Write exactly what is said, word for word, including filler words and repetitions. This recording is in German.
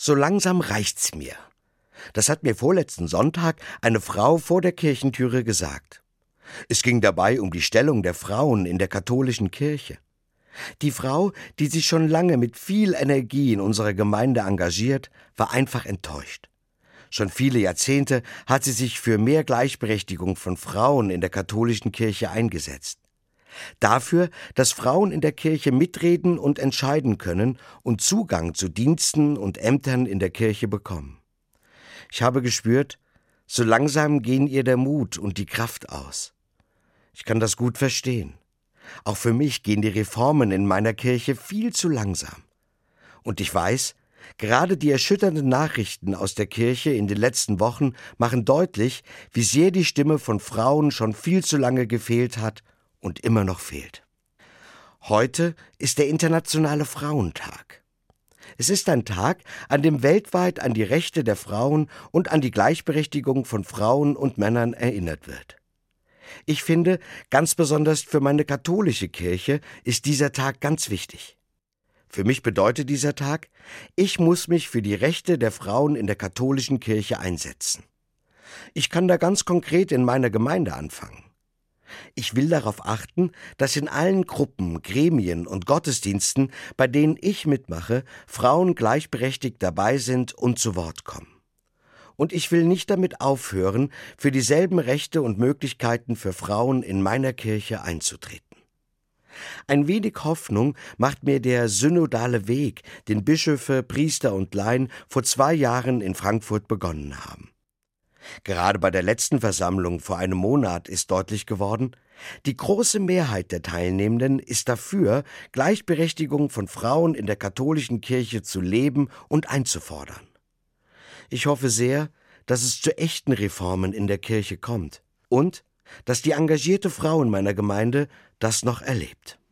So langsam reicht's mir. Das hat mir vorletzten Sonntag eine Frau vor der Kirchentüre gesagt. Es ging dabei um die Stellung der Frauen in der katholischen Kirche. Die Frau, die sich schon lange mit viel Energie in unserer Gemeinde engagiert, war einfach enttäuscht. Schon viele Jahrzehnte hat sie sich für mehr Gleichberechtigung von Frauen in der katholischen Kirche eingesetzt. Dafür, dass Frauen in der Kirche mitreden und entscheiden können und Zugang zu Diensten und Ämtern in der Kirche bekommen. Ich habe gespürt, so langsam gehen ihr der Mut und die Kraft aus. Ich kann das gut verstehen. Auch für mich gehen die Reformen in meiner Kirche viel zu langsam. Und ich weiß, gerade die erschütternden Nachrichten aus der Kirche in den letzten Wochen machen deutlich, wie sehr die Stimme von Frauen schon viel zu lange gefehlt hat und immer noch fehlt. Heute ist der Internationale Frauentag. Es ist ein Tag, an dem weltweit an die Rechte der Frauen und an die Gleichberechtigung von Frauen und Männern erinnert wird. Ich finde, ganz besonders für meine katholische Kirche ist dieser Tag ganz wichtig. Für mich bedeutet dieser Tag, ich muss mich für die Rechte der Frauen in der katholischen Kirche einsetzen. Ich kann da ganz konkret in meiner Gemeinde anfangen. Ich will darauf achten, dass in allen Gruppen, Gremien und Gottesdiensten, bei denen ich mitmache, Frauen gleichberechtigt dabei sind und zu Wort kommen. Und ich will nicht damit aufhören, für dieselben Rechte und Möglichkeiten für Frauen in meiner Kirche einzutreten. Ein wenig Hoffnung macht mir der synodale Weg, den Bischöfe, Priester und Laien vor zwei Jahren in Frankfurt begonnen haben. Gerade bei der letzten Versammlung vor einem Monat ist deutlich geworden, die große Mehrheit der Teilnehmenden ist dafür, Gleichberechtigung von Frauen in der katholischen Kirche zu leben und einzufordern. Ich hoffe sehr, dass es zu echten Reformen in der Kirche kommt und dass die engagierte Frau in meiner Gemeinde das noch erlebt.